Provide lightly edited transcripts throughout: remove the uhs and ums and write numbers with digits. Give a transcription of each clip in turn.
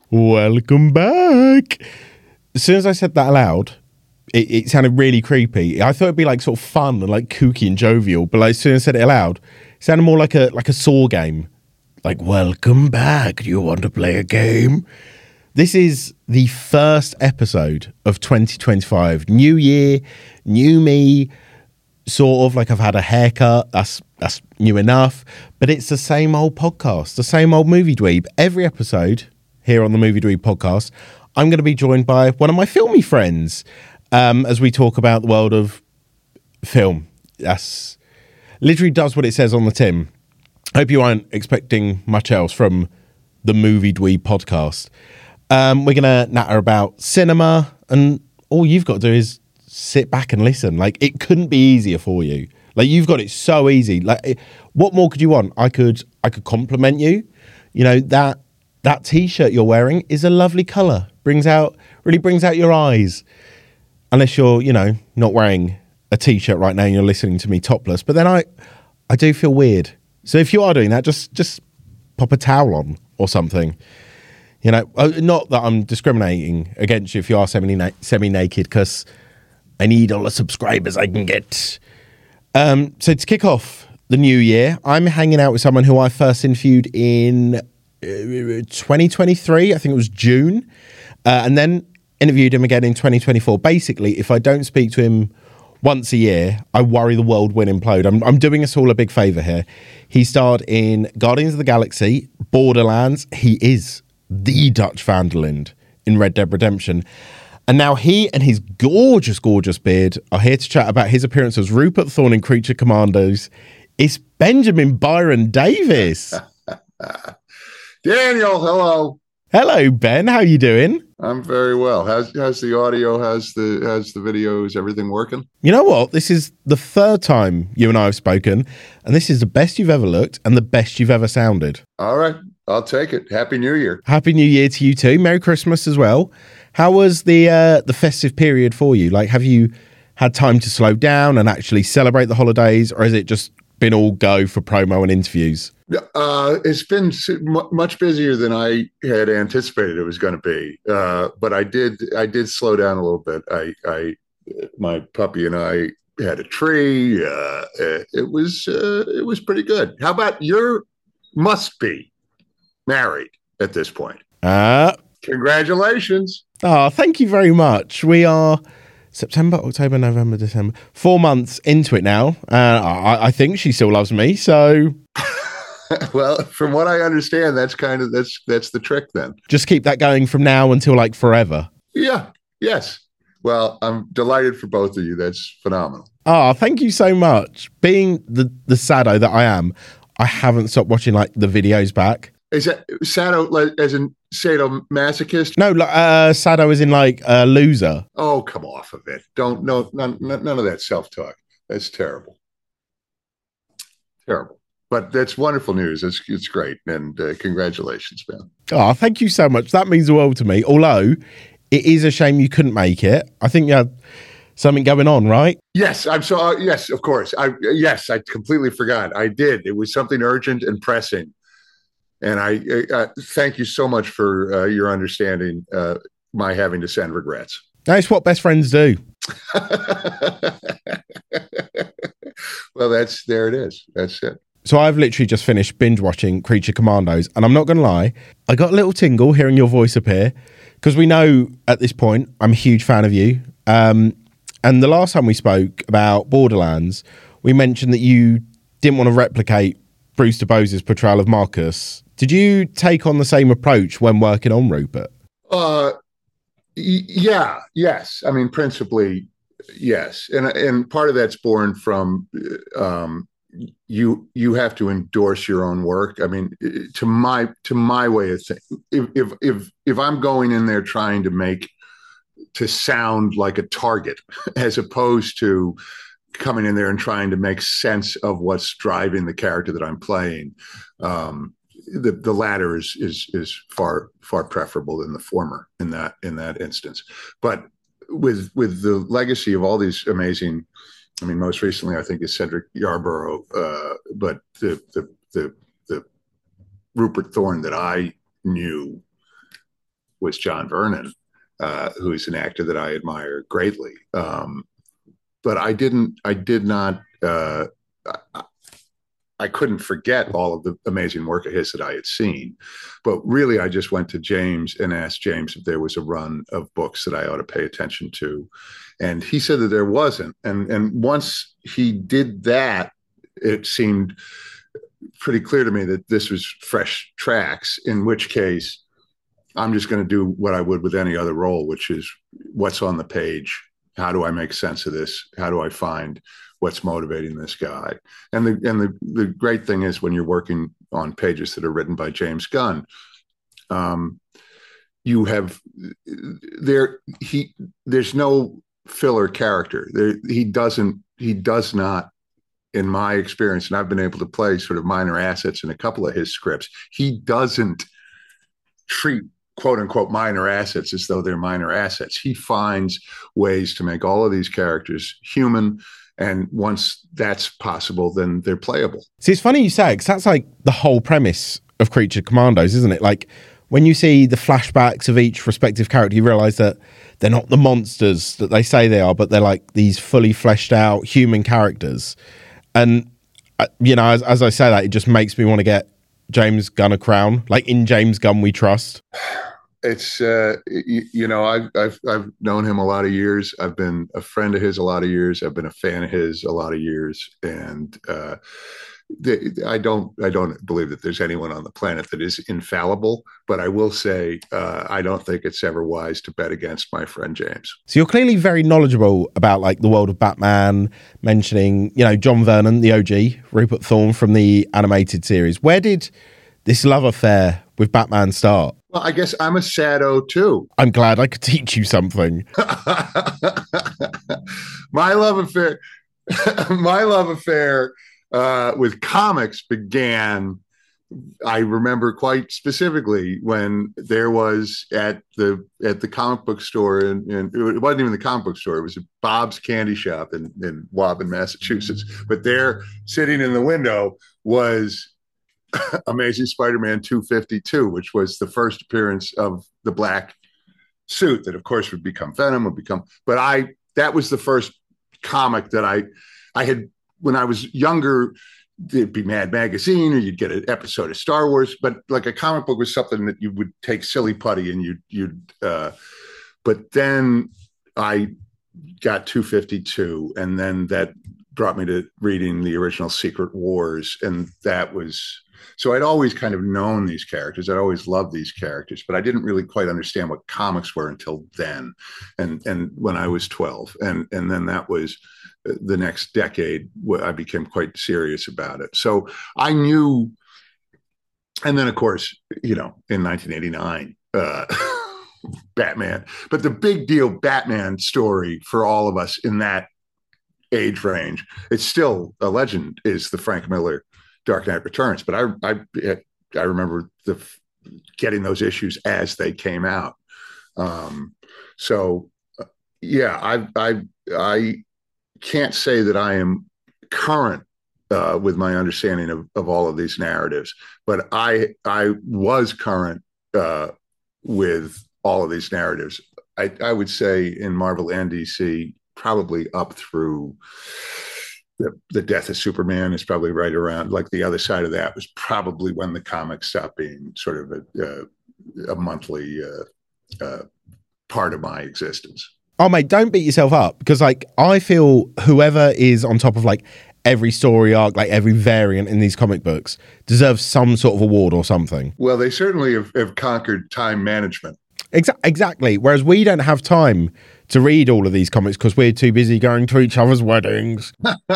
Welcome back. As soon as I said that aloud, it sounded really creepy. I thought it'd be like sort of fun and like kooky and jovial, but like as soon as I said it aloud, it sounded more like a Saw game. Like, welcome back. Do you want to play a game? This is the first episode of 2025. New year, new me. Sort of like I've had a haircut. That's new enough. But it's the same old podcast, the same old Movie Dweeb. Every episode here on the Movie Dweeb podcast, I'm going to be joined by one of my filmy friends as we talk about the world of film. That's literally does what it says on the tin. I hope you aren't expecting much else from the Movie Dweeb podcast. We're going to natter about cinema, and all you've got to do is sit back and listen. Like, it couldn't be easier for you. Like, you've got it so easy. Like, what more could you want? I could compliment you. You know, that t-shirt you're wearing is a lovely color. Really brings out your eyes. Unless you're, you know, not wearing a t-shirt right now and you're listening to me topless. But then I do feel weird. So if you are doing that, just pop a towel on or something. You know, not that I'm discriminating against you if you are semi-naked, because I need all the subscribers I can get. So to kick off the new year, I'm hanging out with someone who I first interviewed in 2023. I think it was June. And then interviewed him again in 2024. Basically, if I don't speak to him once a year, I worry the world will implode. I'm doing us all a big favour here. He starred in Guardians of the Galaxy, Borderlands. He is the Dutch Van der Linde in Red Dead Redemption. And now he and his gorgeous, gorgeous beard are here to chat about his appearance as Rupert Thorne in Creature Commandos. It's Benjamin Byron Davis. Daniel, hello. Hello, Ben. How you doing? I'm very well. How's the audio? How's the video? Is everything working? You know what? This is the third time you and I have spoken, and this is the best you've ever looked and the best you've ever sounded. All right. I'll take it. Happy New Year. Happy New Year to you too. Merry Christmas as well. How was the festive period for you? Like, have you had time to slow down and actually celebrate the holidays, or has it just been all go for promo and interviews? It's been much busier than I had anticipated it was going to be. But I did slow down a little bit. My puppy and I had a tree. It was pretty good. How about your must be married at this point? Congratulations. Oh, thank you very much. We are September, October, November, December. 4 months into it now. I think she still loves me, so... Well, from what I understand, that's the trick then. Just keep that going from now until like forever. Yeah. Yes. Well, I'm delighted for both of you. That's phenomenal. Oh, thank you so much. Being the sado that I am, I haven't stopped watching like the videos back. Is that sado as in sadomasochist? No, like sado as in like loser. Oh, come off of it. None of that self-talk. That's terrible. Terrible. But that's wonderful news. It's great. And congratulations, man. Oh, thank you so much. That means the world to me. Although it is a shame you couldn't make it. I think you had something going on, right? Yes, yes, of course. I completely forgot. I did. It was something urgent and pressing. And I thank you so much for your understanding my having to send regrets. That's what best friends do. Well, there it is. That's it. So I've literally just finished binge watching Creature Commandos, and I'm not going to lie, I got a little tingle hearing your voice appear, because we know at this point I'm a huge fan of you. And the last time we spoke about Borderlands, we mentioned that you didn't want to replicate Bruce DuBose's portrayal of Marcus. Did you take on the same approach when working on Rupert? Yeah, yes. I mean, principally, yes. And part of that's born from you have to endorse your own work. I mean, to my way of thinking, if I'm going in there trying to sound like a target, as opposed to coming in there and trying to make sense of what's driving the character that I'm playing, the latter is far preferable than the former in that instance. But with the legacy of all these amazing, I mean, most recently I think is Cedric Yarborough, but the Rupert Thorne that I knew was John Vernon, who's an actor that I admire greatly. But I did not. I couldn't forget all of the amazing work of his that I had seen. But really, I just went to James and asked James if there was a run of books that I ought to pay attention to. And he said that there wasn't. And once he did that, it seemed pretty clear to me that this was fresh tracks, in which case I'm just going to do what I would with any other role, which is what's on the page. How do I make sense of this? How do I find what's motivating this guy? And the great thing is when you're working on pages that are written by James Gunn, you have there's no filler character. He does not, in my experience, and I've been able to play sort of minor assets in a couple of his scripts, he doesn't treat quote unquote minor assets as though they're minor assets. He finds ways to make all of these characters human. And once that's possible, then they're playable. See, it's funny you say it, because that's like the whole premise of Creature Commandos, isn't it? Like when you see the flashbacks of each respective character, you realize that they're not the monsters that they say they are, but they're like these fully fleshed out human characters. And, you know, as I say that, it just makes me want to get James Gunn a crown. Like, in James Gunn we trust. It's you know, I've known him a lot of years. I've been a friend of his a lot of years. I've been a fan of his a lot of years, and I don't believe that there's anyone on the planet that is infallible. But I will say I don't think it's ever wise to bet against my friend James. So you're clearly very knowledgeable about like the world of Batman, mentioning, you know, John Vernon, the OG, Rupert Thorne from the animated series. Where did this love affair with Batman start? Well, I guess I'm a sado too. I'm glad I could teach you something. My love affair with comics began, I remember quite specifically, when there was at the comic book store, and it wasn't even the comic book store, it was Bob's Candy Shop in Waban, Massachusetts. But there, sitting in the window, was Amazing Spider-Man 252, which was the first appearance of the black suit that, of course, would become Venom, but that was the first comic that I had when I was younger. It'd be Mad Magazine, or you'd get an episode of Star Wars, but like a comic book was something that you would take silly putty and but then I got 252, and then that brought me to reading the original Secret Wars, and that was. So I'd always kind of known these characters. I'd always loved these characters, but I didn't really quite understand what comics were until then, and when I was 12. And then that was the next decade. I became quite serious about it. So I knew, and then, of course, you know, in 1989, Batman. But the big deal Batman story for all of us in that age range, it's still a legend, is the Frank Miller Dark Knight Returns. But I remember getting those issues as they came out. So yeah, I can't say that I am current with my understanding of all of these narratives, but I was current with all of these narratives. I would say in Marvel and DC, probably up through the death of Superman is probably right around, like the other side of that was probably when the comics stopped being sort of a monthly part of my existence. Oh, mate, don't beat yourself up, because like I feel whoever is on top of like every story arc, like every variant in these comic books, deserves some sort of award or something. Well, they certainly have conquered time management. Exactly. Whereas we don't have time to read all of these comics because we're too busy going to each other's weddings.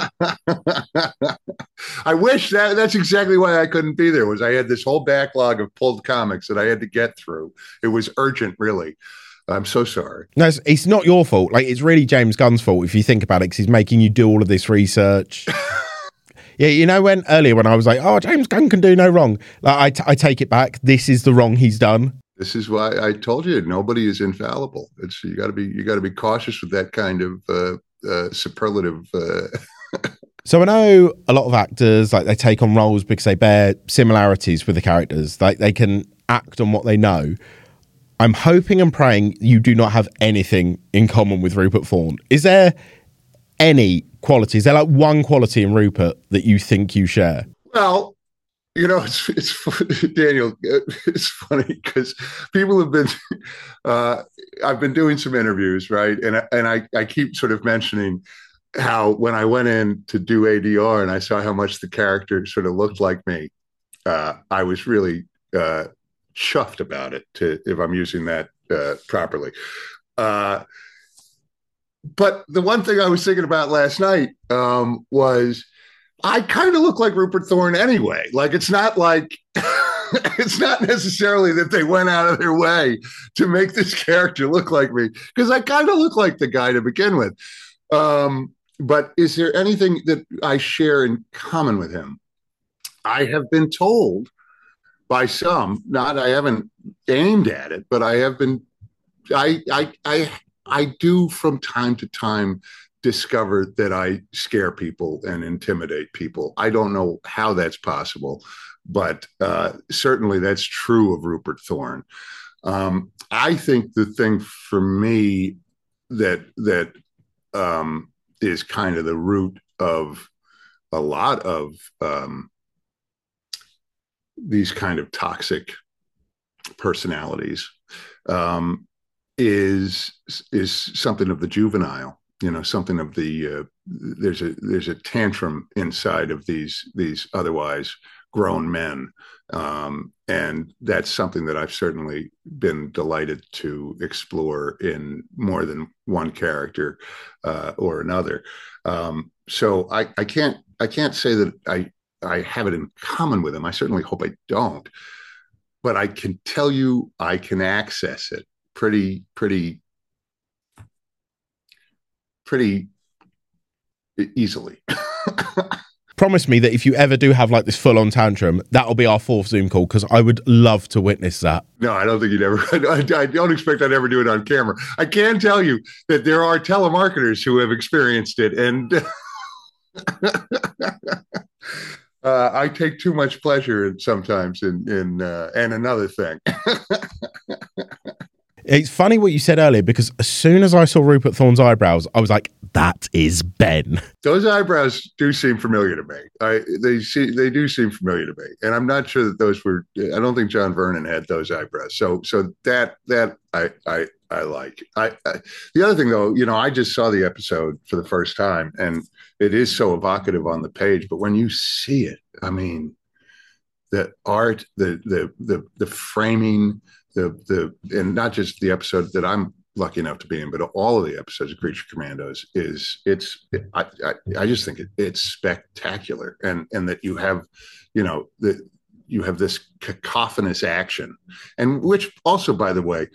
I wish that's exactly why I couldn't be there. Was I had this whole backlog of pulled comics that I had to get through. It was urgent, really. I'm so sorry. No, it's not your fault. Like, it's really James Gunn's fault if you think about it, because he's making you do all of this research. Yeah, you know, when I was like, oh, James Gunn can do no wrong. Like, I take it back. This is the wrong he's done. This is why I told you nobody is infallible. It's you got to be cautious with that kind of superlative. So I know a lot of actors, like, they take on roles because they bear similarities with the characters. Like, they can act on what they know. I'm hoping and praying you do not have anything in common with Rupert Thorne. Is there any quality? Is there like one quality in Rupert that you think you share? Well, it's Daniel. It's funny because people have been. I've been doing some interviews, right, and I keep sort of mentioning how when I went in to do ADR and I saw how much the character sort of looked like me, I was really chuffed about it. If I'm using that properly. But the one thing I was thinking about last night was I kind of look like Rupert Thorne anyway. Like, it's not like it's not necessarily that they went out of their way to make this character look like me, because I kind of look like the guy to begin with. But is there anything that I share in common with him? I have been told by some, not I haven't aimed at it, but I have been. I do from time to time discover that I scare people and intimidate people. I don't know how that's possible, but certainly that's true of Rupert Thorne. I think the thing for me that is kind of the root of a lot of these kind of toxic personalities is something of the juvenile, something of the there's a tantrum inside of these otherwise grown men, and that's something that I've certainly been delighted to explore in more than one character or another. So I can't say that I have it in common with him. I certainly hope I don't, but I can tell you I can access it pretty easily. Promise me that if you ever do have like this full-on tantrum, that'll be our fourth Zoom call, because I would love to witness that. No, I don't think you'd ever. I don't expect I'd ever do it on camera. I can tell you that there are telemarketers who have experienced it, and I take too much pleasure sometimes in and another thing. It's funny what you said earlier, because as soon as I saw Rupert Thorne's eyebrows, I was like, that is Ben. Those eyebrows do seem familiar to me. They do seem familiar to me. And I'm not sure that those were, I don't think John Vernon had those eyebrows. So that I like. The other thing though, I just saw the episode for the first time, and it is so evocative on the page, but when you see it, I mean, the art, the framing, and not just the episode that I'm lucky enough to be in, but all of the episodes of Creature Commandos I just think it's spectacular, and that you have, that you have this cacophonous action, and which also, by the way,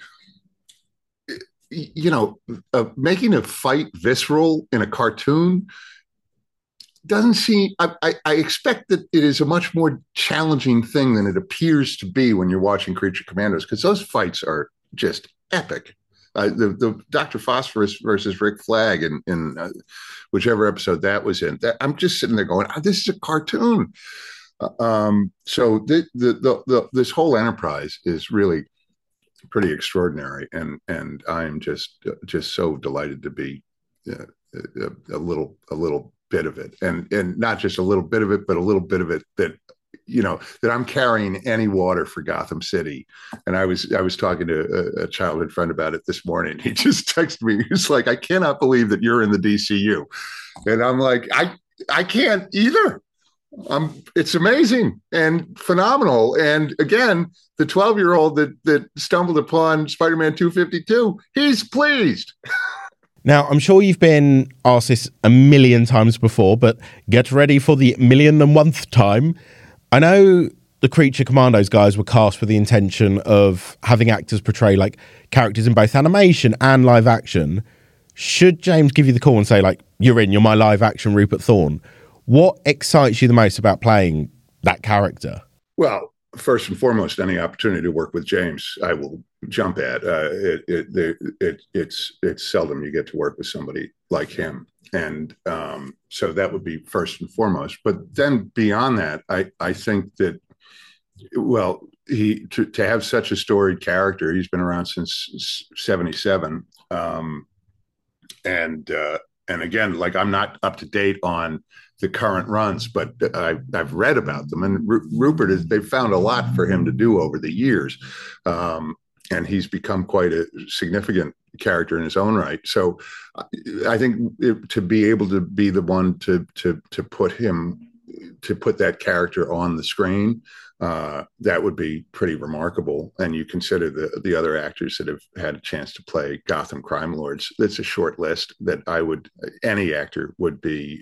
making a fight visceral in a cartoon doesn't seem. I expect that it is a much more challenging thing than it appears to be when you're watching Creature Commandos, because those fights are just epic. The Dr. Phosphorus versus Rick Flag in whichever episode that was in. I'm just sitting there going, "This is a cartoon." So this whole enterprise is really pretty extraordinary, and I'm just so delighted to be a little bit of it, and not just a little bit of it, but a little bit of it that that I'm carrying any water for Gotham City. And I was talking to a childhood friend about it this morning. He just texted me. He's like, "I cannot believe that you're in the DCU," and I'm like, I can't either. It's amazing and phenomenal. And again, the 12-year-old that stumbled upon Spider-Man 252, he's pleased. Now, I'm sure you've been asked this a million times before, but get ready for the 1,000,001th time. I know the Creature Commandos guys were cast with the intention of having actors portray like characters in both animation and live action. Should James give you the call and say, like, you're my live action Rupert Thorne, what excites you the most about playing that character? Well, first and foremost, any opportunity to work with James, I will jump at. It's seldom you get to work with somebody like him, and so that would be first and foremost. But then beyond that, I think that, well, to have such a storied character. He's been around since '77, and again, like, I'm not up to date on the current runs, but I've read about them, and Rupert they've found a lot for him to do over the years, and he's become quite a significant character in his own right. So I think to be able to be the one to put that character on the screen, that would be pretty remarkable. And you consider the other actors that have had a chance to play Gotham crime lords. That's a short list that any actor would be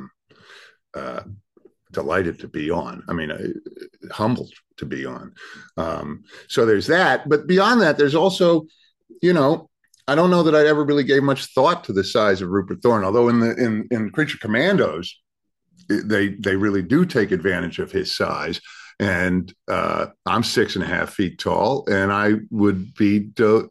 delighted to be on. I mean, humbled to be on. So there's that. But beyond that, there's also, I don't know that I ever really gave much thought to the size of Rupert Thorne, although in Creature Commandos, they really do take advantage of his size. And I'm 6.5 feet tall, and I would be,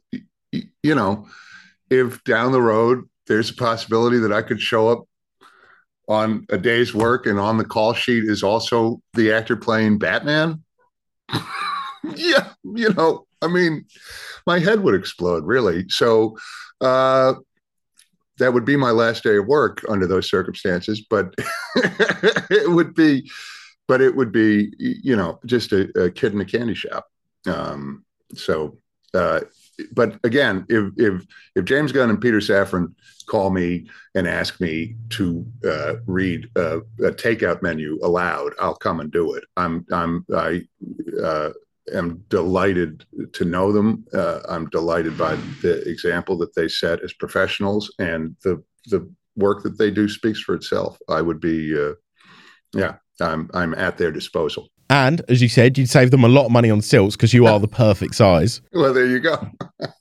if down the road there's a possibility that I could show up on a day's work and on the call sheet is also the actor playing Batman. Yeah, I mean, my head would explode, really. So that would be my last day of work under those circumstances, but it would be just a kid in a candy shop. But again, if James Gunn and Peter Safran call me and ask me to read a takeout menu aloud, I'll come and do it. I am delighted to know them. I'm delighted by the example that they set as professionals, and the work that they do speaks for itself. I would be, I'm at their disposal. And as you said, you'd save them a lot of money on stilts because you are the perfect size. Well, there you go.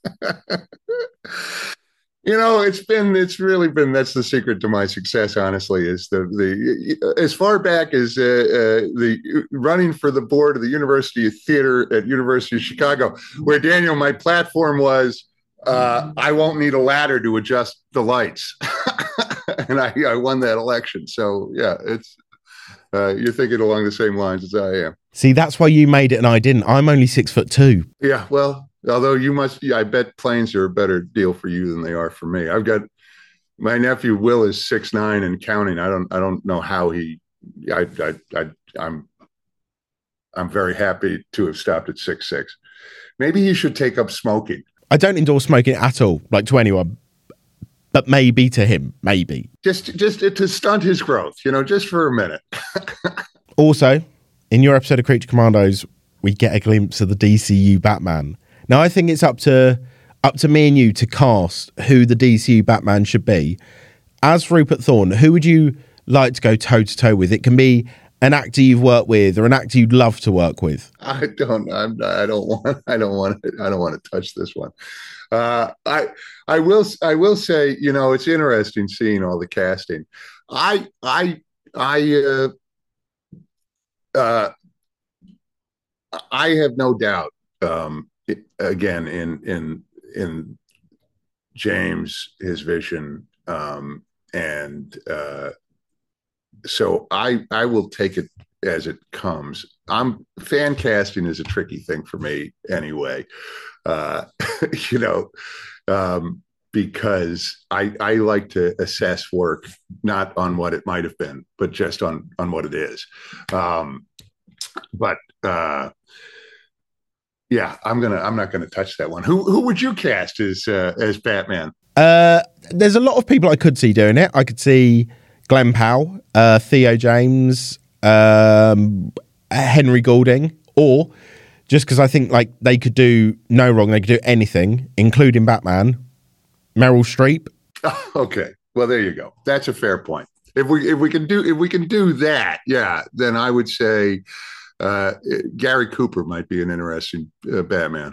It's really been, that's the secret to my success, honestly, is the as far back as the running for the board of the University of Theater at University of Chicago, where, Daniel, my platform was, I won't need a ladder to adjust the lights. And I won that election. So yeah, it's, you're thinking along the same lines as I am. See, that's why you made it and I didn't. I'm only 6'2". Yeah, well, although I bet planes are a better deal for you than they are for me. I've got my nephew Will is 6'9" and counting. I don't know how I'm very happy to have stopped at 6'6". Maybe he should take up smoking. I don't endorse smoking at all, like to anyone. But maybe to him, maybe. Just to stunt his growth, just for a minute. Also, in your episode of Creature Commandos, we get a glimpse of the DCU Batman. Now, I think it's up to me and you to cast who the DCU Batman should be. As Rupert Thorne, who would you like to go toe-to-toe with? It can be an actor you've worked with or an actor you'd love to work with. I don't want to touch this one. I will say, it's interesting seeing all the casting. I have no doubt, again, in James, his vision, and so I will take it as it comes. Fan casting is a tricky thing for me anyway. Because I like to assess work not on what it might have been, but just on what it is. I'm not gonna touch that one. Who would you cast as Batman? There's a lot of people I could see doing it. I could see Glenn Powell, Theo James, Henry Golding, or just because I think like they could do no wrong, they could do anything, including Batman. Meryl Streep. Okay, well there you go. That's a fair point. If we can do that, yeah, then I would say Gary Cooper might be an interesting Batman.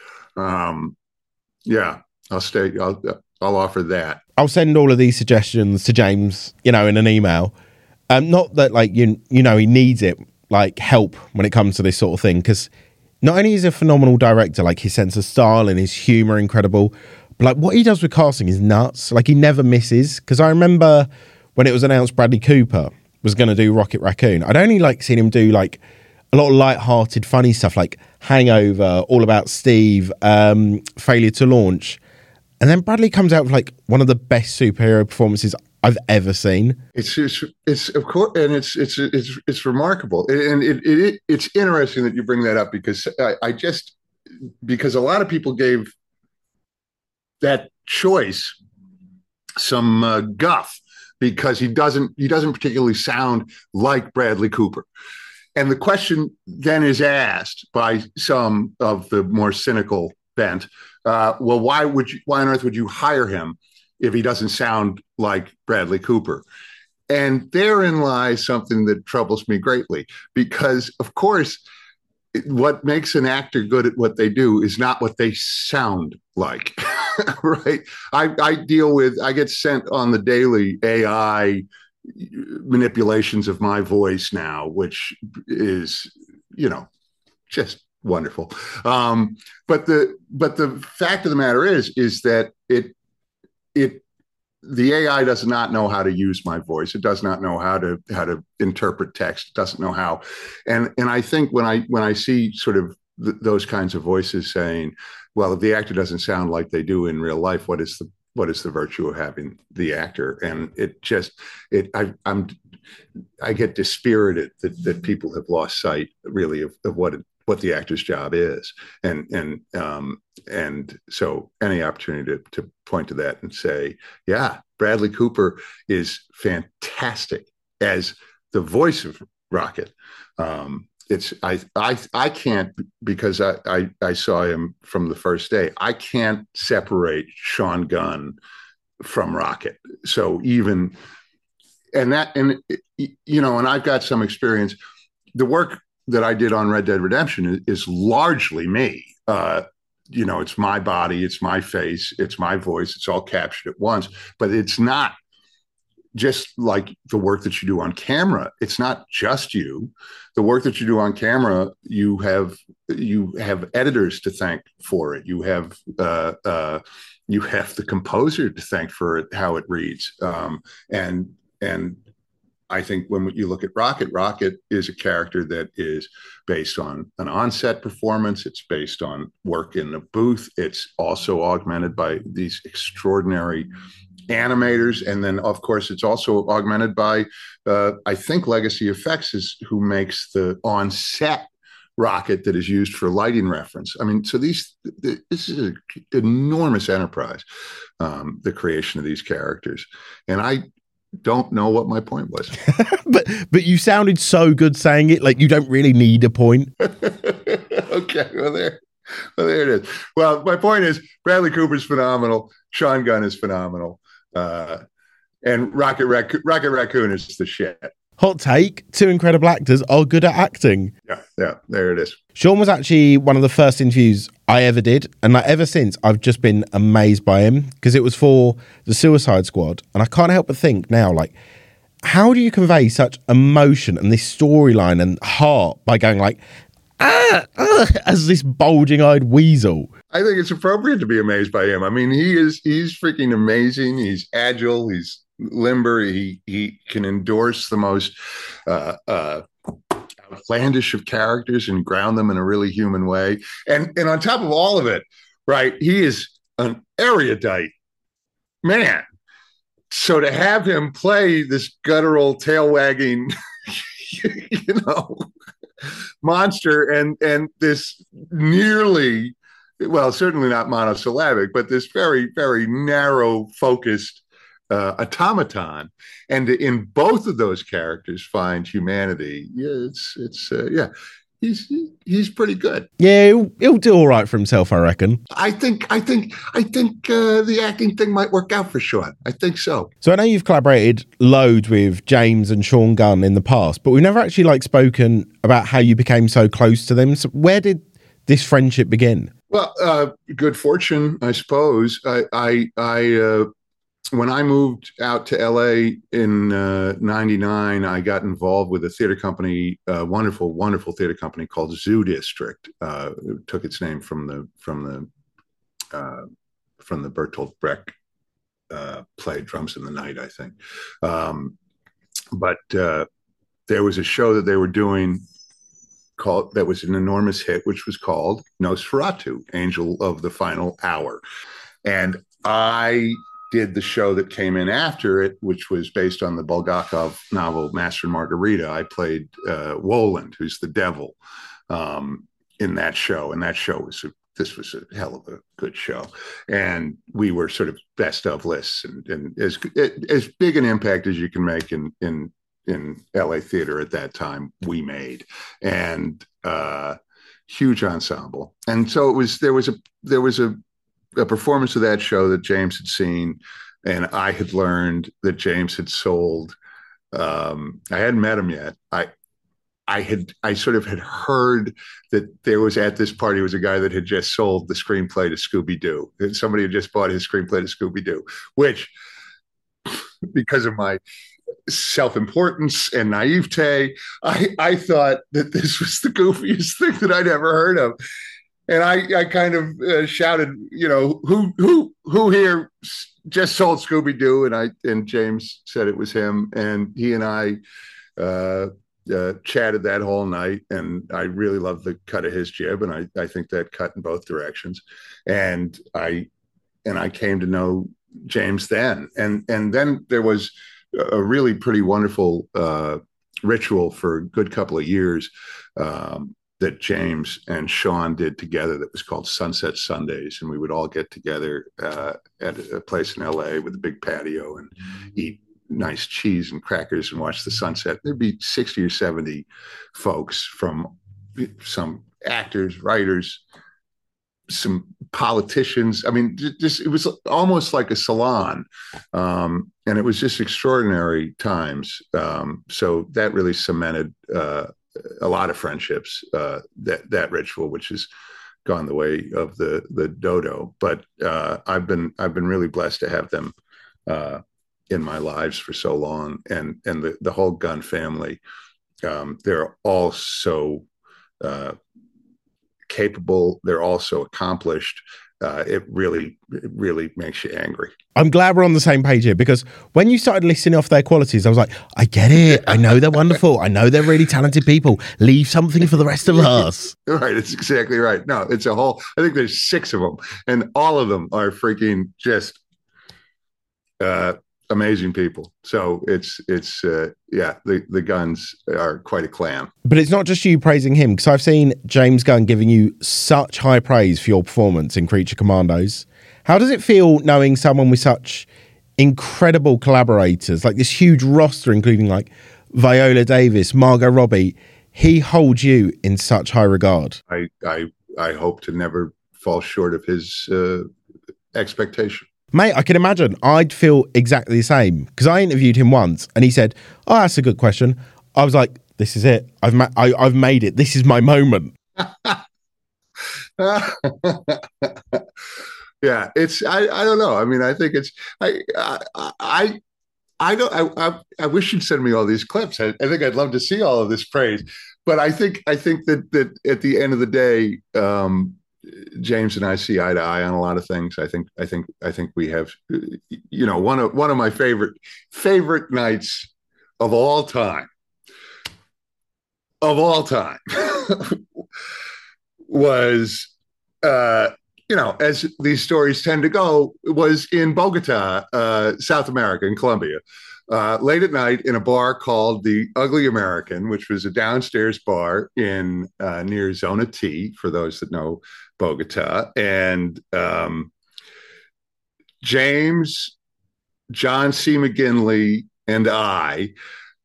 Yeah, I'll offer that. I'll send all of these suggestions to James, in an email. Not that like he needs it, like help when it comes to this sort of thing, because not only is he a phenomenal director, like his sense of style and his humor incredible, but like what he does with casting is nuts. Like he never misses. Because I remember when it was announced Bradley Cooper was going to do Rocket Raccoon, I'd only like seen him do like a lot of light-hearted, funny stuff like Hangover, All About Steve, Failure to Launch. And then Bradley comes out with like one of the best superhero performances I've ever seen. It's of course, and it's remarkable, and it's interesting that you bring that up because because a lot of people gave that choice some guff because he doesn't particularly sound like Bradley Cooper. And the question then is asked by some of the more cynical bent, well, why on earth would you hire him if he doesn't sound like Bradley Cooper? And therein lies something that troubles me greatly, because, of course, what makes an actor good at what they do is not what they sound like, right? I get sent on the daily AI manipulations of my voice now, which is, just wonderful. But the fact of the matter is that the AI does not know how to use my voice. It does not know how to interpret text. It doesn't know how. And I think when I see sort of those kinds of voices saying, well, if the actor doesn't sound like they do in real life, what is the virtue of having the actor? And I get dispirited that people have lost sight really of what the actor's job is, and so any opportunity to point to that and say, yeah, Bradley Cooper is fantastic as the voice of Rocket. I can't, because I saw him from the first day. I can't separate Sean Gunn from Rocket. So and I've got some experience. The work that I did on Red Dead Redemption is largely me. It's my body, it's my face, it's my voice, it's all captured at once, but it's not just like the work that you do on camera. It's not just you. The work that you do on camera, you have editors to thank for it. You have the composer to thank for it, how it reads. And I think when you look at Rocket is a character that is based on an on-set performance. It's based on work in the booth. It's also augmented by these extraordinary animators. And then, of course, it's also augmented by, I think Legacy Effects is who makes the on-set Rocket that is used for lighting reference. I mean, so this is an enormous enterprise, the creation of these characters. And I don't know what my point was. but you sounded so good saying it, like you don't really need a point. Okay, well there it is. Well, my point is Bradley Cooper's phenomenal. Sean Gunn is phenomenal. And Rocket Raccoon is the shit. Hot take, two incredible actors are good at acting. Yeah, there it is. Sean was actually one of the first interviews I ever did, and like ever since, I've just been amazed by him, because it was for the Suicide Squad, and I can't help but think now, like, how do you convey such emotion and this storyline and heart by going like, as this bulging-eyed weasel? I think it's appropriate to be amazed by him. I mean, he's freaking amazing. He's agile. He's limber. He can endorse the most outlandish of characters and ground them in a really human way. And on top of all of it, right, he is an erudite man. So to have him play this guttural, tail-wagging, monster and this nearly, well, certainly not monosyllabic, but this very, very narrow focused automaton, and in both of those characters find humanity. Yeah, he's pretty good. Yeah, he'll do all right for himself, I reckon. I think the acting thing might work out for Sean. I think so. So I know you've collaborated loads with James and Sean Gunn in the past, but we've never actually spoken about how you became so close to them. So where did this friendship begin? Well, good fortune, I suppose. I when I moved out to LA in '99, I got involved with a theater company, wonderful theater company called Zoo District. It took its name from the Bertolt Brecht play Drums in the Night, I think. But there was a show that they were doing that was an enormous hit, which was called Nosferatu, Angel of the Final Hour. And I did the show that came in after it, which was based on the Bulgakov novel Master and Margarita. I played Woland, who's the devil, in that show. And that show was this was a hell of a good show. And we were sort of best of lists, and as big an impact as you can make in LA theater at that time, we made. And huge ensemble. And so there was a performance of that show that James had seen, and I had learned that James had sold. I hadn't met him yet. I sort of had heard that there was at this party was a guy that had just sold the screenplay to Scooby-Doo. Somebody had just bought his screenplay to Scooby-Doo, which, because of my self-importance and naivete, I thought that this was the goofiest thing that I'd ever heard of. And I kind of shouted, who here just sold Scooby-Doo? And James said it was him. And he and I chatted that whole night. And I really loved the cut of his jib. And I think that cut in both directions. And I came to know James then. And then there was a really pretty wonderful ritual for a good couple of years that James and Sean did together that was called Sunset Sundays. And we would all get together at a place in LA with a big patio and eat nice cheese and crackers and watch the sunset. There'd be 60 or 70 folks, from some actors, writers, some politicians. I mean, it was almost like a salon. And it was just extraordinary times. So that really cemented a lot of friendships, that ritual, which has gone the way of the dodo. But I've been really blessed to have them in my lives for so long, and the whole Gunn family. They're all so capable. They're all so accomplished. It really makes you angry. I'm glad we're on the same page here, because when you started listing off their qualities, I was like, I get it. I know they're wonderful. I know they're really talented people. Leave something for the rest of us. Right. It's exactly right. No, it's a whole, I think there's 6 of them, and all of them are freaking just amazing people. So it's the Gunns are quite a clan. But it's not just you praising him, because I've seen James Gunn giving you such high praise for your performance in Creature Commandos. How does it feel knowing someone with such incredible collaborators, like this huge roster, including like Viola Davis, Margot Robbie? He holds you in such high regard. I hope to never fall short of his expectation. Mate, I can imagine. I'd feel exactly the same, because I interviewed him once and he said, "Oh, that's a good question." I was like, "This is it. I've made it. This is my moment." Yeah, it's I don't know. I mean, I think it's I wish you'd send me all these clips. I think I'd love to see all of this praise. But I think that at the end of the day, James and I see eye to eye on a lot of things. I think we have, one of my favorite nights of all time was, as these stories tend to go, was in Bogota, South America, in Colombia. Late at night in a bar called the Ugly American, which was a downstairs bar in near Zona T, for those that know Bogota. And James, John C. McGinley, and I,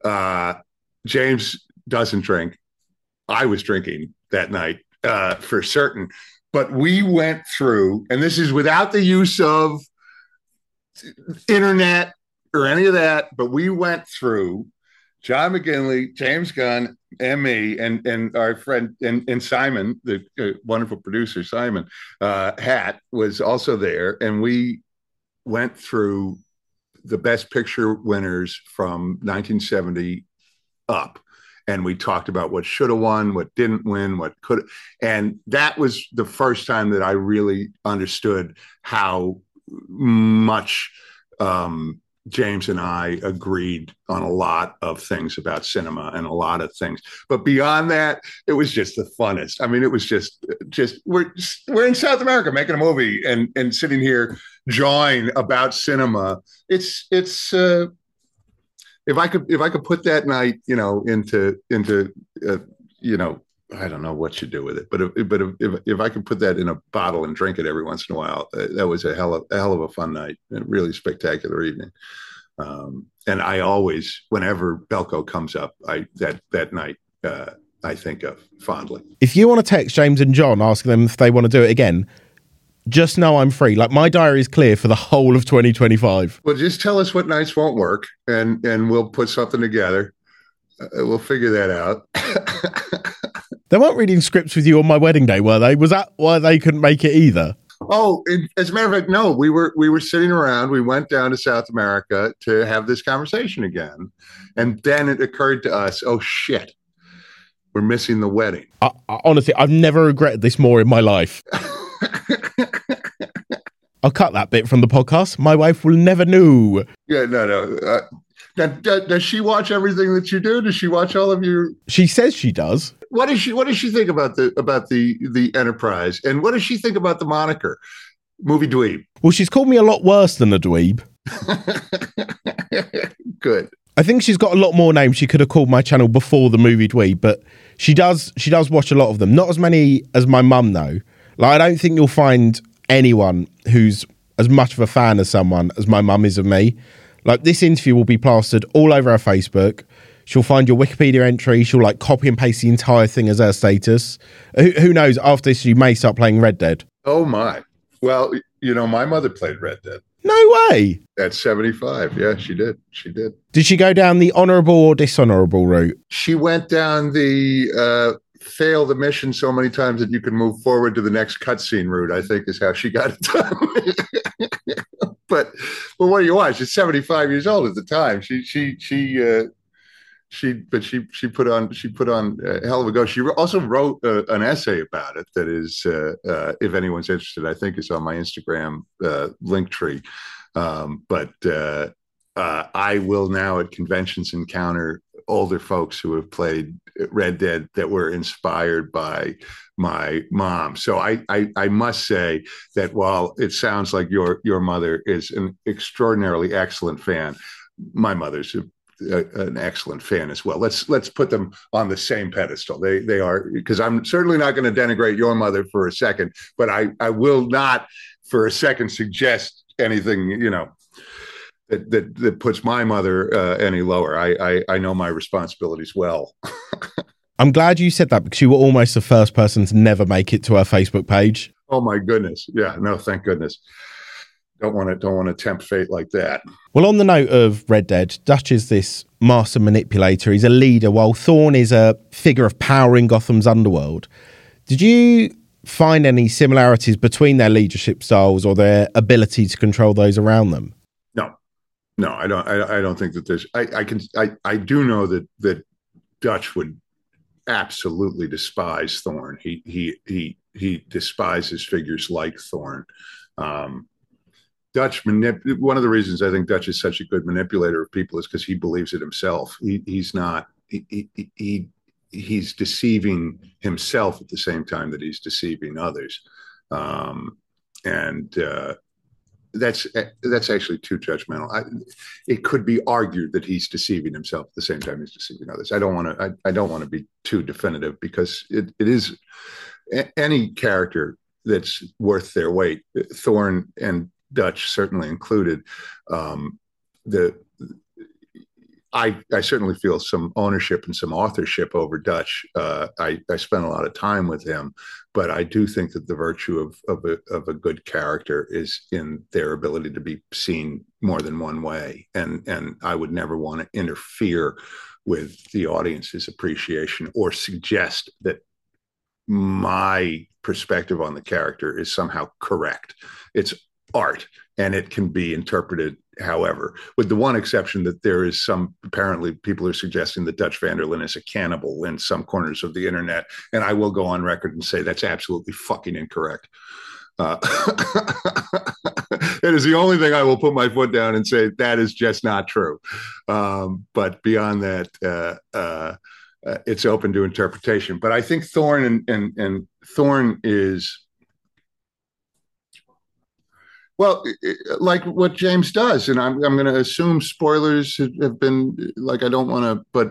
James doesn't drink. I was drinking that night for certain. But we went through, and this is without the use of internet or any of that, but we went through John McGinley, James Gunn, and me, and our friend, and Simon, the wonderful producer, Simon Hatt, was also there. And we went through the Best Picture winners from 1970 up. And we talked about what should have won, what didn't win, what could. And that was the first time that I really understood how much James and I agreed on a lot of things about cinema and a lot of things. But beyond that, it was just the funnest. I mean, it was just we're in South America making a movie and sitting here jawing about cinema. It's if I could put that night, into I don't know what you do with it, but if I could put that in a bottle and drink it every once in a while, that was a hell of a fun night, a really spectacular evening. And I always, whenever Belko comes up, that night I think of fondly. If you want to text James and John, ask them if they want to do it again, just know I'm free. Like, my diary is clear for the whole of 2025. Well, just tell us what nights won't work, and we'll put something together. We'll figure that out. They weren't reading scripts with you on my wedding day, were they? Was that why they couldn't make it either? Oh, as a matter of fact, no. We were sitting around. We went down to South America to have this conversation again, and then it occurred to us, oh shit, we're missing the wedding. Honestly, I've never regretted this more in my life. I'll cut that bit from the podcast. My wife will never know. Yeah, no. Does she watch everything that you do? Does she watch all of your? She says she does. What does she think about the Enterprise, and what does she think about the moniker Movie Dweeb? Well, she's called me a lot worse than a dweeb. Good. I think she's got a lot more names she could have called my channel before the Movie Dweeb, but she does watch a lot of them. Not as many as my mum, though. Like, I don't think you'll find anyone who's as much of a fan as someone as my mum is of me. Like, this interview will be plastered all over her Facebook. She'll find your Wikipedia entry. She'll like copy and paste the entire thing as her status. Who knows? After this, she may start playing Red Dead. Oh my! Well, my mother played Red Dead. No way. At 75, yeah, she did. She did. Did she go down the honourable or dishonourable route? She went down the fail the mission so many times that you can move forward to the next cutscene route, I think is how she got it done. But what do you watch? She's 75 years old at the time. She put on a hell of a go. She also wrote an essay about it that is, if anyone's interested, I think it's on my Instagram link tree. But I will now at conventions encounter older folks who have played Red Dead that were inspired by my mom. So I must say that while it sounds like your mother is an extraordinarily excellent fan, my mother's an excellent fan as well. Let's put them on the same pedestal. They are, because I'm certainly not going to denigrate your mother for a second, but I will not for a second suggest anything that puts my mother any lower. I know my responsibilities well. I'm glad you said that, because you were almost the first person to never make it to her Facebook page. Oh my goodness. Yeah, no, thank goodness. Don't want to tempt fate like that. Well, on the note of Red Dead, Dutch is this master manipulator. He's a leader, while Thorn is a figure of power in Gotham's underworld. Did you find any similarities between their leadership styles or their ability to control those around them? No, I don't. I don't think that there's. I do know that Dutch would absolutely despise Thorn. He despises figures like Thorn. Dutch one of the reasons I think Dutch is such a good manipulator of people is because he believes it himself. He's not. He's deceiving himself at the same time that he's deceiving others, and that's actually too judgmental. It could be argued that he's deceiving himself at the same time he's deceiving others. I don't want to be too definitive, because it is any character that's worth their weight, Thorn and Dutch certainly included. I certainly feel some ownership and some authorship over Dutch. I spent a lot of time with him, but I do think that the virtue of a good character is in their ability to be seen more than one way. And I would never want to interfere with the audience's appreciation or suggest that my perspective on the character is somehow correct. It's art, and it can be interpreted however, with the one exception that there is apparently people are suggesting that Dutch van der Linde is a cannibal in some corners of the internet. And I will go on record and say that's absolutely fucking incorrect. It is the only thing I will put my foot down and say that is just not true. But beyond that, it's open to interpretation. But I think Thorne and Thorne is, well, like what James does, and I'm going to assume spoilers have been like, I don't want to, but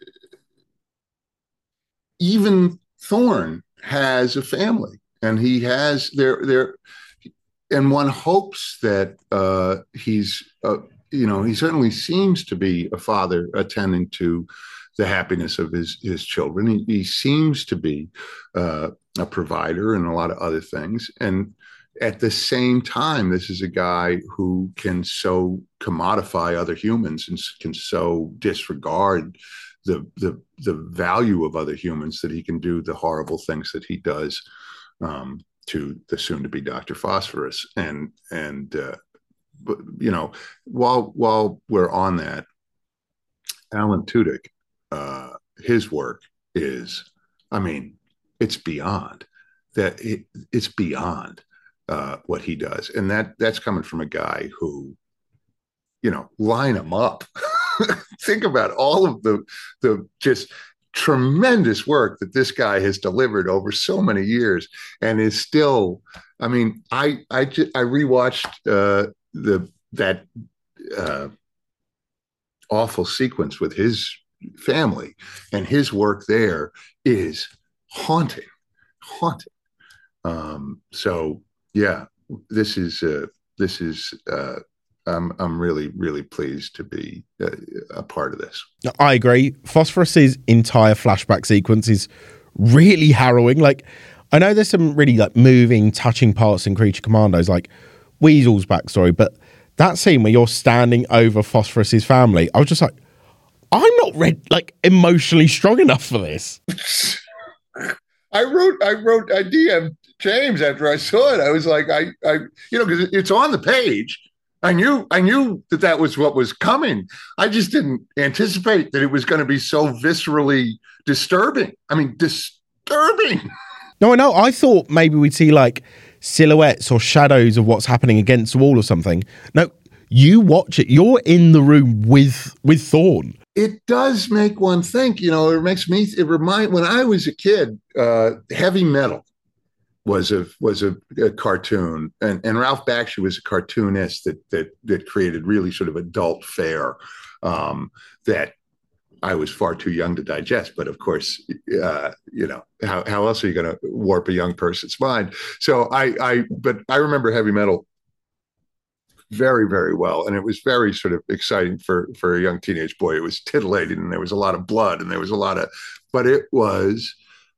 even Thorne has a family, and he has there, and one hopes that he's he certainly seems to be a father attending to the happiness of his children. He seems to be a provider and a lot of other things, and at the same time, this is a guy who can so commodify other humans and can so disregard the value of other humans that he can do the horrible things that he does to the soon-to-be Dr. Phosphorus. But while we're on that, Alan Tudyk, his work is, I mean, it's beyond that. It's beyond what he does, and that's coming from a guy who, line him up. Think about all of the just tremendous work that this guy has delivered over so many years, and is still. I mean, I rewatched that awful sequence with his family, and his work there is haunting. So yeah, this is I'm really, really pleased to be a part of this. I agree. Phosphorus's entire flashback sequence is really harrowing. Like, I know there's some really like moving, touching parts in Creature Commandos, like Weasel's backstory, but that scene where you're standing over Phosphorus's family, I was just like, I'm not emotionally strong enough for this. I DM'd James after I saw it. I was like, because it's on the page. I knew that was what was coming. I just didn't anticipate that it was going to be so viscerally disturbing. I mean, disturbing. No, I know. I thought maybe we'd see like silhouettes or shadows of what's happening against the wall or something. No, you watch it. You're in the room with Thorne. It does make one think. When I was a kid, Heavy Metal was a cartoon, and Ralph Bakshi was a cartoonist that created really sort of adult fare that I was far too young to digest. But of course, how else are you going to warp a young person's mind? So but I remember Heavy Metal very, very well, and it was very sort of exciting for a young teenage boy. It was titillating, and there was a lot of blood, and there was a lot of, but it was.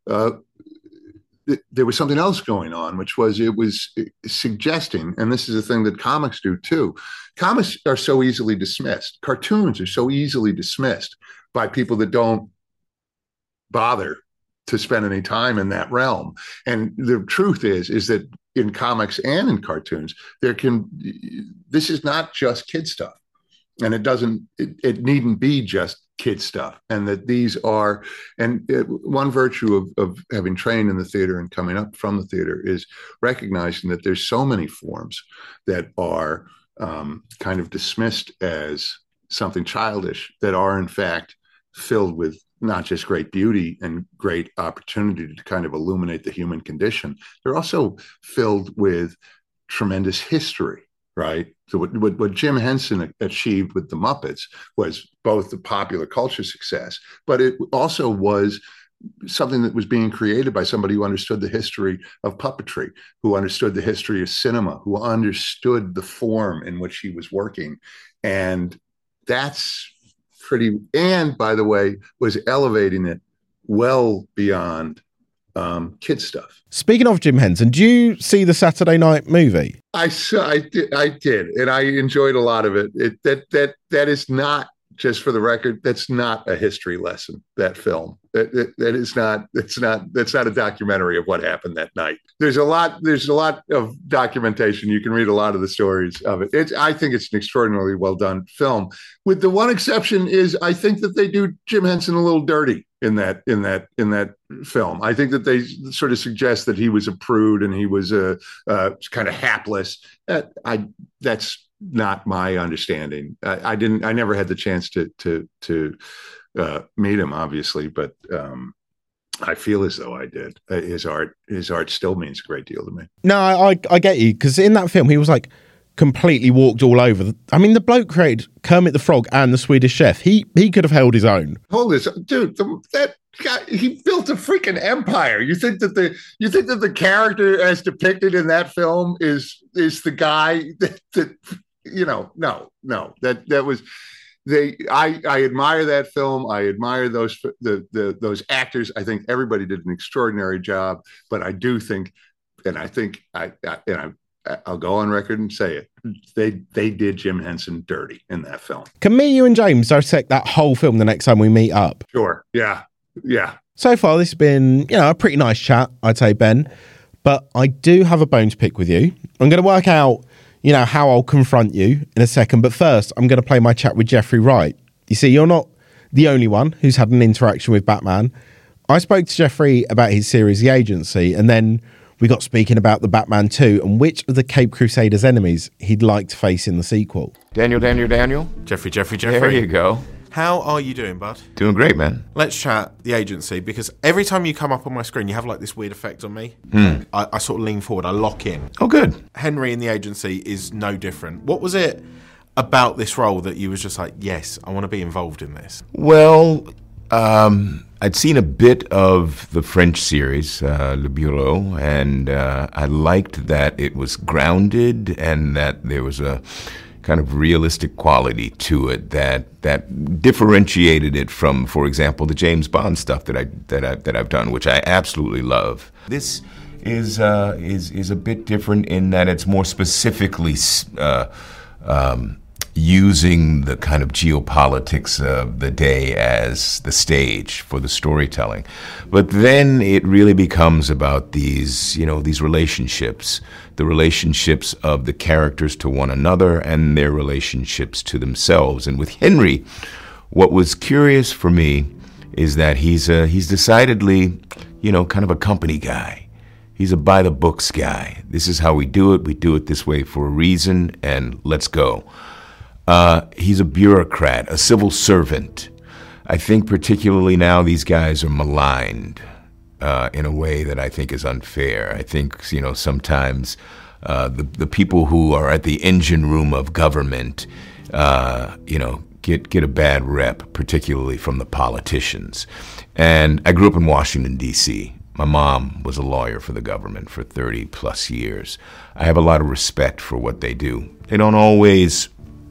There was something else going on, which was it was suggesting, and this is a thing that comics do too. Comics are so easily dismissed. Cartoons are so easily dismissed by people that don't bother to spend any time in that realm. And the truth is that in comics and in cartoons, this is not just kid stuff. And it needn't be just kid stuff, and that these are, one virtue of having trained in the theater and coming up from the theater is recognizing that there's so many forms that are kind of dismissed as something childish that are in fact filled with not just great beauty and great opportunity to kind of illuminate the human condition. They're also filled with tremendous history. Right. So what Jim Henson achieved with the Muppets was both the popular culture success, but it also was something that was being created by somebody who understood the history of puppetry, who understood the history of cinema, who understood the form in which he was working. And that's and by the way, was elevating it well beyond kid stuff. Speaking of Jim Henson, do you see the Saturday Night Movie? I did, and I enjoyed a lot of it. That is not, just for the record, that's not a history lesson. That film, that's not a documentary of what happened that night. There's a lot of documentation. You can read a lot of the stories of it. I think it's an extraordinarily well done film. With the one exception is, I think that they do Jim Henson a little dirty in that film. I think that they sort of suggest that he was a prude and he was a kind of hapless. That's not my understanding. I never had the chance to meet him, obviously, but I feel as though I did. His art still means a great deal to me. No, I get you, because in that film he was like completely walked all over. I mean, the bloke created Kermit the Frog and the Swedish Chef. He could have held his own. Hold this, dude. That guy, he built a freaking empire. You think that the character as depicted in that film is the guy that no. That was. I admire that film. I admire those actors. I think everybody did an extraordinary job. But I do think, and I think I'll go on record and say it. They did Jim Henson dirty in that film. Can me, you, and James dissect that whole film the next time we meet up? Sure. Yeah. So far, this has been a pretty nice chat, I'd say, Ben. But I do have a bone to pick with you. I'm going to work out how I'll confront you in a second. But first, I'm going to play my chat with Jeffrey Wright. You see, you're not the only one who's had an interaction with Batman. I spoke to Jeffrey about his series, The Agency, and then we got speaking about the Batman 2 and which of the Cape Crusaders' enemies he'd like to face in the sequel. Daniel. Jeffrey. There you go. How are you doing, bud? Doing great, man. Let's chat The Agency, because every time you come up on my screen, you have like this weird effect on me. I sort of lean forward, I lock in. Oh, good. Henry in The Agency is no different. What was it about this role that you was just like, yes, I want to be involved in this? Well, I'd seen a bit of the French series, Le Bureau, and I liked that it was grounded and that there was a kind of realistic quality to it that differentiated it from, for example, the James Bond stuff that I've done, which I absolutely love. This is a bit different in that it's more specifically using the kind of geopolitics of the day as the stage for the storytelling. But then it really becomes about these relationships, the relationships of the characters to one another and their relationships to themselves. And with Henry, what was curious for me is that he's decidedly, kind of a company guy. He's a by-the-books guy. This is how we do it. We do it this way for a reason, and let's go. He's a bureaucrat, a civil servant. I think particularly now these guys are maligned in a way that I think is unfair. I think, sometimes the people who are at the engine room of government, get a bad rep, particularly from the politicians. And I grew up in Washington, D.C. My mom was a lawyer for the government for 30 plus years. I have a lot of respect for what they do. They don't always...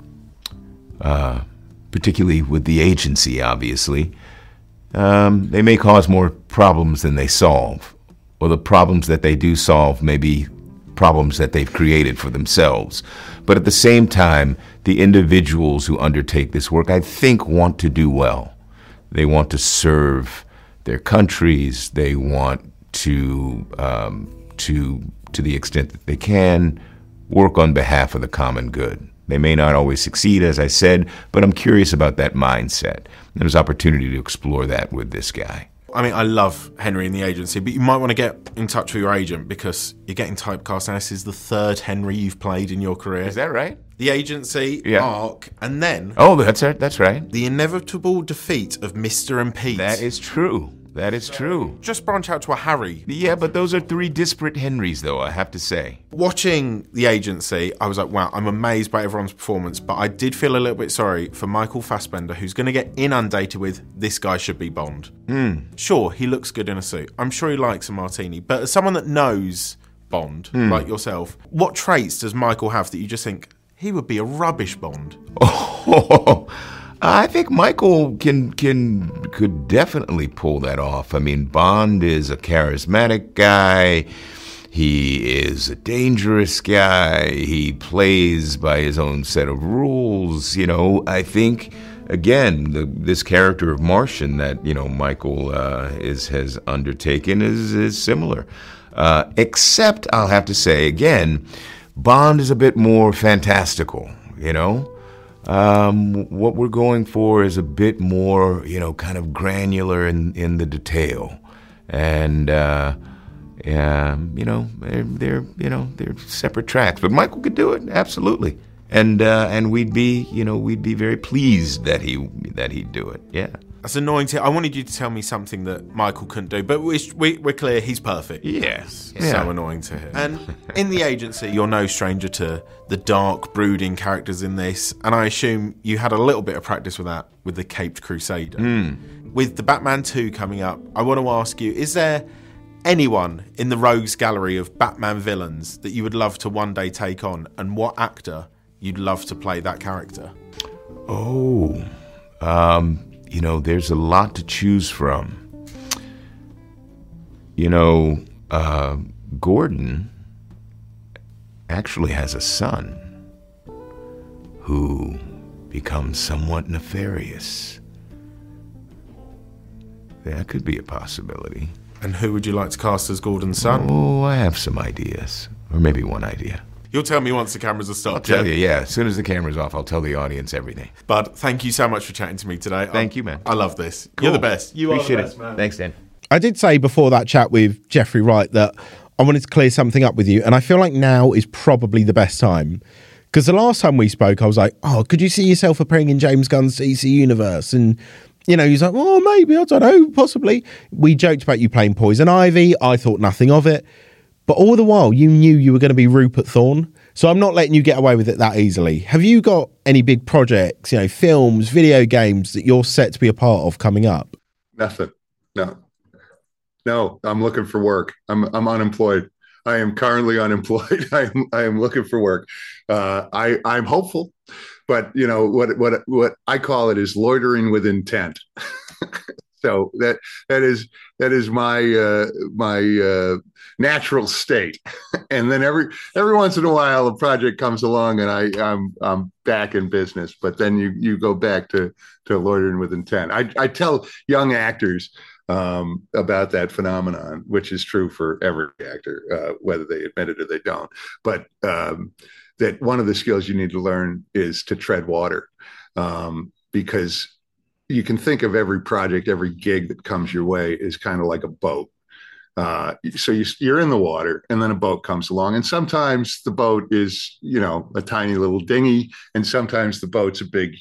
particularly with the agency, obviously, they may cause more problems than they solve, or the problems that they do solve may be problems that they've created for themselves. But at the same time, the individuals who undertake this work, I think, want to do well. They want to serve their countries. They want to the extent that they can, work on behalf of the common good. They may not always succeed, as I said, but I'm curious about that mindset. There's opportunity to explore that with this guy. I mean, I love Henry in The Agency, but you might want to get in touch with your agent because you're getting typecast now. This is the third Henry you've played in your career. Is that right? The Agency, yeah. Arc, and then... Oh, that's right. The inevitable defeat of Mr. and Pete. That is true. That is true. Just branch out to a Harry. Yeah, but those are three disparate Henrys, though, I have to say. Watching The Agency, I was like, wow, I'm amazed by everyone's performance, but I did feel a little bit sorry for Michael Fassbender, who's going to get inundated with, this guy should be Bond. Sure, he looks good in a suit. I'm sure he likes a martini, but as someone that knows Bond, like yourself, what traits does Michael have that you just think, he would be a rubbish Bond? I think Michael could definitely pull that off. I mean, Bond is a charismatic guy. He is a dangerous guy. He plays by his own set of rules. I think, again, this character of Martian that, Michael has undertaken is similar. Except, I'll have to say, again, Bond is a bit more fantastical, What we're going for is a bit more, kind of granular in the detail, and they're separate tracks. But Michael could do it, absolutely, and we'd be very pleased that he'd do it. Yeah. That's annoying. I wanted you to tell me something that Michael couldn't do, but we're clear he's perfect. Yes. It's so annoying to hear. And in the agency, you're no stranger to the dark, brooding characters in this, and I assume you had a little bit of practice with that with the Caped Crusader. With the Batman 2 coming up, I want to ask you, is there anyone in the rogues gallery of Batman villains that you would love to one day take on, and what actor you'd love to play that character? There's a lot to choose from. Gordon actually has a son who becomes somewhat nefarious. That could be a possibility. And who would you like to cast as Gordon's son? Oh, I have some ideas. Or maybe one idea. You'll tell me once the cameras are stopped. I'll tell you, yeah. As soon as the camera's off, I'll tell the audience everything. Bud, thank you so much for chatting to me today. Thank you, man. I love this. Cool. You're the best. You Appreciate are the best, man. Thanks, Dan. I did say before that chat with Jeffrey Wright that I wanted to clear something up with you, and I feel like now is probably the best time. Because the last time we spoke, I was like, could you see yourself appearing in James Gunn's DC Universe? And, he's like, maybe, I don't know, possibly. We joked about you playing Poison Ivy. I thought nothing of it. But all the while, you knew you were going to be Rupert Thorne. So I'm not letting you get away with it that easily. Have you got any big projects, films, video games that you're set to be a part of coming up? Nothing. No, I'm looking for work. I'm unemployed. I am currently unemployed. I am looking for work. I'm hopeful, but what I call it is loitering with intent. So that is my natural state. And then every once in a while a project comes along and I'm back in business. But then you go back to loitering with intent. I tell young actors about that phenomenon, which is true for every actor, whether they admit it or they don't. But that one of the skills you need to learn is to tread water, because you can think of every project, every gig that comes your way is kind of like a boat. So you're in the water, and then a boat comes along, and sometimes the boat is, a tiny little dinghy, and sometimes the boat's a big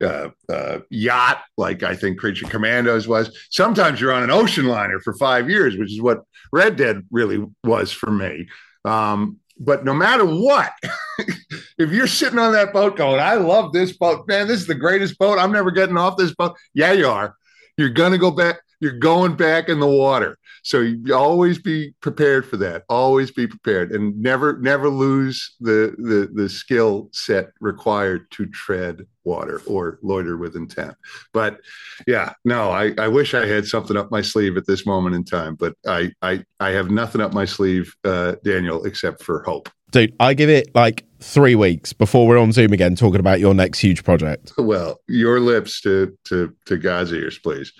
yacht, like I think Creature Commandos was. Sometimes you're on an ocean liner for 5 years, which is what Red Dead really was for me. But no matter what, if you're sitting on that boat going, I love this boat, man, this is the greatest boat, I'm never getting off this boat. Yeah, you are. You're going to go back. You're going back in the water. So you always be prepared for that. Always be prepared, and never lose the skill set required to tread water or loiter with intent. But yeah, no, I wish I had something up my sleeve at this moment in time, but I have nothing up my sleeve, Daniel, except for hope. Dude, I give it like 3 weeks before we're on Zoom again talking about your next huge project. Well, your lips to God's ears, please.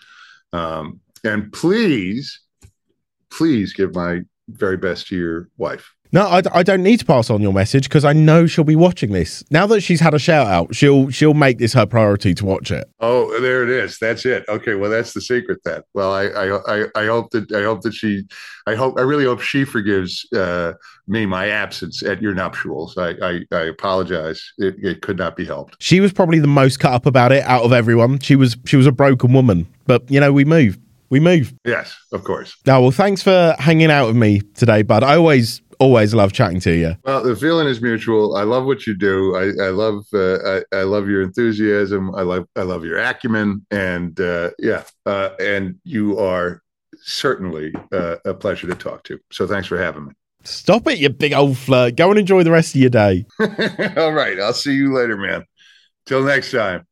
And please give my very best to your wife. No, I don't need to pass on your message because I know she'll be watching this. Now that she's had a shout out, she'll make this her priority to watch it. Oh, there it is. That's it. Okay, well, that's the secret then. Well, I really hope she forgives me my absence at your nuptials. I apologize. It could not be helped. She was probably the most cut up about it out of everyone. She was a broken woman, but we move. We move. Yes, of course. Oh, well, thanks for hanging out with me today, bud. I always love chatting to you. Well, the feeling is mutual. I love what you do. I love your enthusiasm. I love your acumen, and and you are certainly a pleasure to talk to. So thanks for having me. Stop it, you big old flirt. Go and enjoy the rest of your day. All right. I'll see you later, man. Till next time.